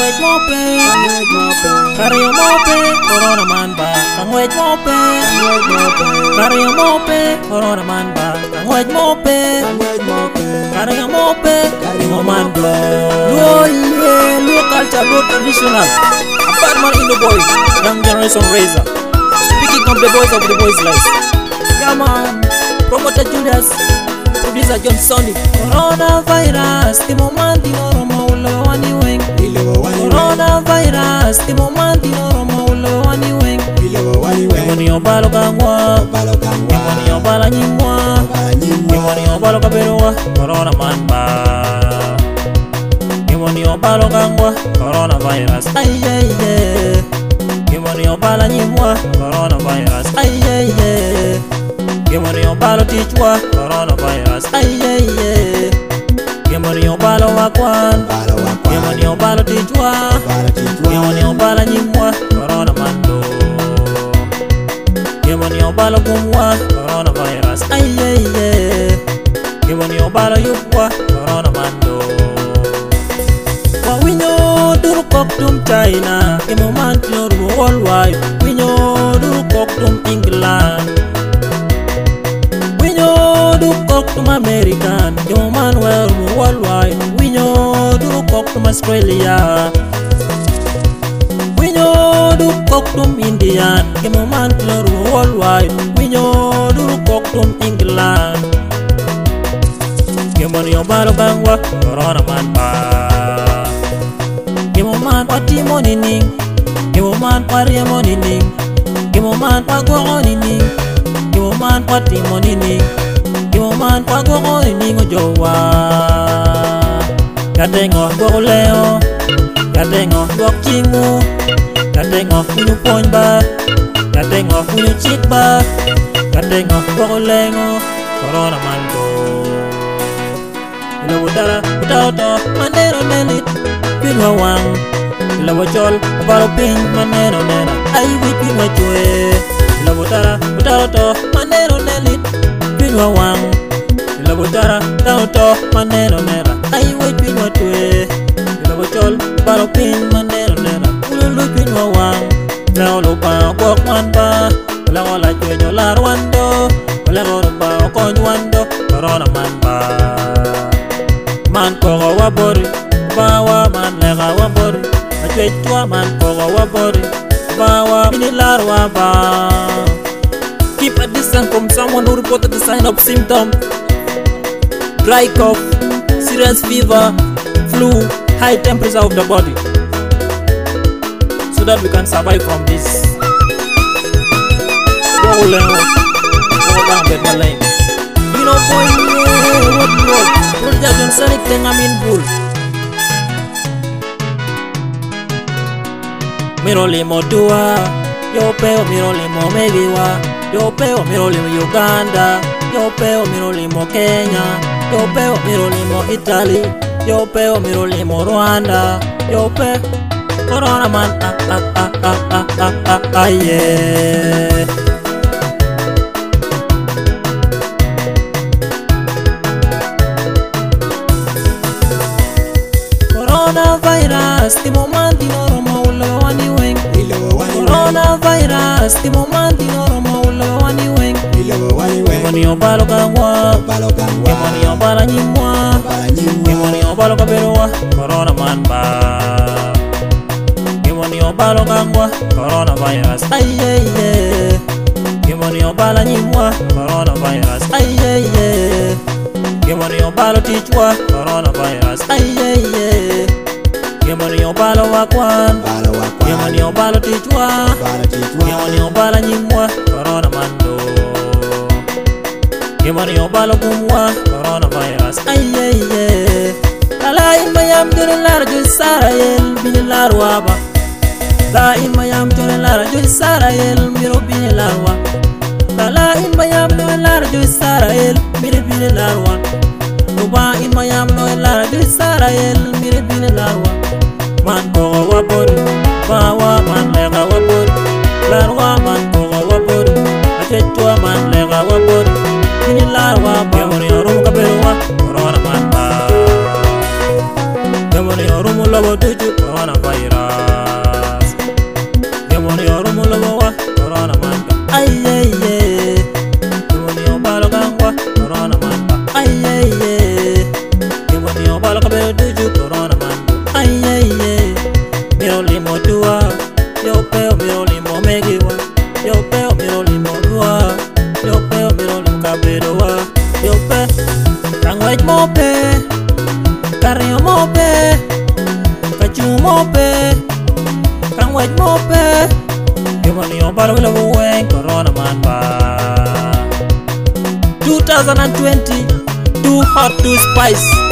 wait mope, carry mope, corona man ba. Kang wait mope, carry mope, corona man ba. Kang wait mope, carry mope, man ba. Local culture, traditional. Bad man in the boy, young generation raiser. Speaking of the boys of the boys' lives. Yeah man, promoter Julius, producer John Sonny. Coronavirus, the moment in Oromo ulo wani wing. Coronavirus, the moment in Oromo ulo wani wing. Kimoni obalo kangwa, kimoni obala nyimwa, kimoni obalo kaberuwa. Corona man ba. Kimoni obalo kangwa, coronavirus. Ay ay ay. Kimoni obala nyimwa, coronavirus. Ay ay ay. Kimoni obalo tichwa, coronavirus. Ay ay ay. Kimoni obalo wakwan, kimoni obalo tichwa, kimoni obala nyimwa, corona mando. Kimoni obalo kumwa, coronavirus. Ay ay ay. Kimoni obalo yupwa, corona mando. Winyo duru koktum China, kimoman nyoru worldwide. Winyo duru koktum England, winyo duru koktum American, kimoman weru worldwide. Winyo duru koktum Australia, winyo duru koktum Indian, kimoman nyoru worldwide. Winyo duru koktum England, kimoni obalo kangwa, corona man ba. Gimoman pati monining, gimoman pari monining, gimoman pagonining, gimoman pati monining, gimoman pagonining ojowa. Gatengo goleo, gatengo gokchingu, gatengo kunyu ponba, gatengo kunyu chikba, gatengo golengo, corona mando. Ilo budara budauto manero nelit. Pinwa wang, ila wachol, abaro ping, manero nera. Ay wit pinwa chwe, ila butara, butara to, manero nelit. Pinwa wang, ila butara, tao to, manero nera. Ay wit pinwa chwe, ila wachol, abaro ping, manero nera. Ululu pinwa wang, la olupa kwok manba, la ola chwe nyolar wando, la orupa okony wando, corona manba. Man kogo wabori, bawa man lega wabori, achwechwa man kogo wabori, bawa minilar waba. Keep a distance from someone who reported the sign of symptoms: dry cough, serious fever, flu, high temperature of the body, so that we can survive from this. Go down with my lane. You know, boy, what? John Sonic tengamin bull. Mirolimo dua, yo peo mirolimo megiwa, yo peo mirolimo Uganda, yo peo mirolimo Kenya, yo peo mirolimo Italy, yo peo mirolimo Rwanda, yo peo corona man yeah. Coronavirus, the moment in Oromo ulo wani wing. Coronavirus, the moment in Oromo ulo wani wing. Kimoni obalo kangwa, kimoni obala nyimwa, kimoni obalo kaberuwa, corona man ba. Kimoni obalo kangwa, coronavirus. Ay ay ay. Kimoni obala nyimwa, coronavirus. Ay ay ay. Kimoni obalo tichwa, coronavirus. Ay ay ay. Kimoni obalo wakwan, kimoni obalo tichwa, kimoni obala nyimwa, corona mando. Kimoni obalo kumwa, coronavirus. Ay ay ay. La imayam jore lara joi Sarayel binilar waba. La imayam jore lara joi Sarayel miro binilar wa. La imayam jore lara joi Sarayel miro binilar wa. Nuba imayam jore lara joi Sarayel miro binilar wa. Man kogo wabori, bawa man lega wabori, larwa man kogo wabori, achechwa man lega wabori, binilar wa. Kimoni orum kaberuwa, corona man ba. Kimoni orum lobo tuju, coronavirus. ng'wech mope, kariyo mope, kachung' mope, kang'wech mope. Gimani obaro wilo wuweng corona man ba. 2020, too hot to spice.